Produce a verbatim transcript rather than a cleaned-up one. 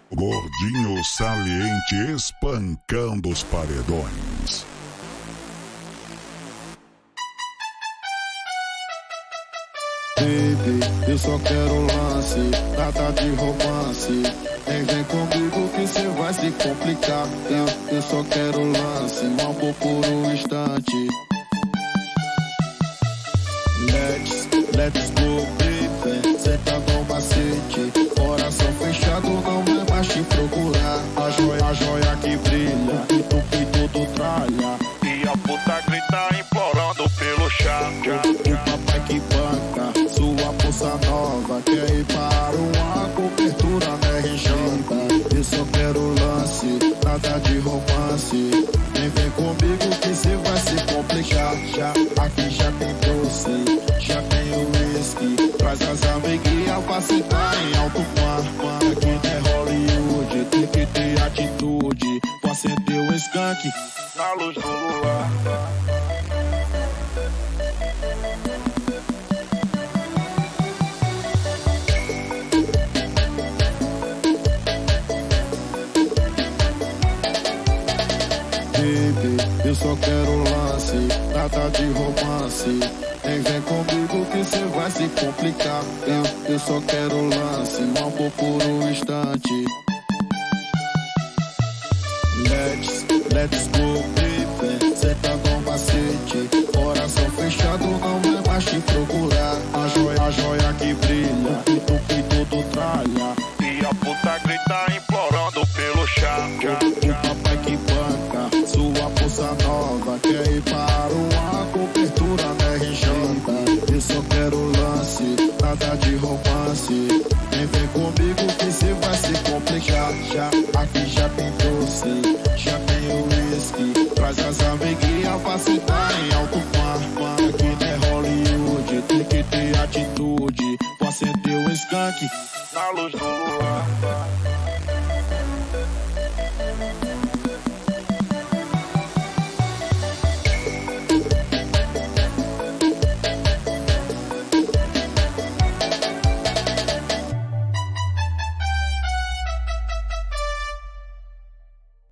Gordinho saliente espancando os paredões. Baby, eu só quero lance, nada de romance. Nem vem comigo que cê vai se complicar. Eu, eu só quero lance, um amor por um instante. Let's, let's go, baby, senta no macete. Coração fechado não vai mais te procurar. A joia, a joia que brilha, e tu peito do tralha. E a puta grita implorando pelo chá. O papai que banca, sua bolsa nova. Quer ir para uma cobertura na R J. Eu só quero lance, nada de romance. Nem vem comigo que cê vai se complicar. Já, aqui já tem doce, já tem o whisky. Traz as amiguinhas pra sentar em alto mar. Aqui não é Hollywood, tem que ter atitude. Pra acender o skunk na luz do luar. Baby, eu só quero lance, nada de romance. Nem vem comigo que cê vai se complicar. Eu, eu só quero lance, um amor por um instante. Let's, let's go, baby, senta no macete. Coração fechado não vai mais te procurar. A joia, a joia que brilha, e tu peito do tralha. E a puta grita implorando pelo chá. O papai que banca, sua bolsa nova. Quer ir para uma cobertura na R J. Eu só quero lance, nada de romance. Nem vem comigo que cê vai se complicar. Já, aqui já tem doce, já tem o whisky. Traz as amiguinhas pra sentar em alto mar. Aqui não é Hollywood, tem que ter atitude. Pra acender o skunk na luz do luar.